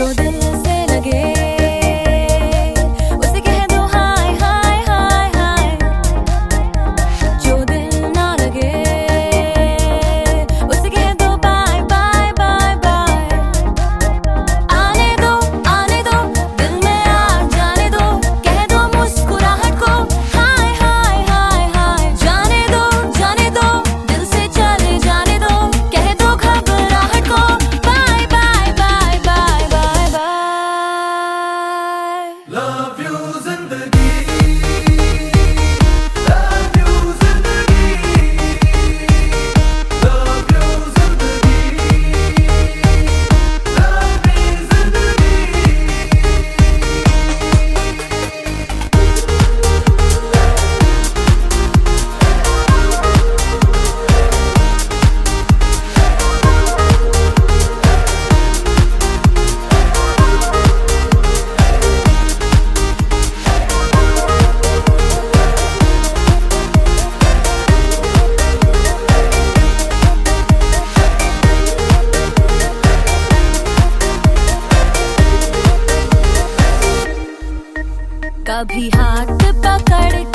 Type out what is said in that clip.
जो दिल से लगे उसे कह दो हाय हाय हाय हाय, जो दिल ना लगे उसे कह दो बाय बाय बाय बाय। आने दो दिल में आ जाने दो, कह दो मुस्कुराहट को हाय हाय हाय हाय। जाने दो दिल से चले जाने दो, कह दो घबराहट को bye bye bye bye bye bye. Love you जिंदगी, लव यू जिंदगी, लव यू जिंदगी, लव मी जिंदगी। कभी हाथ पकड़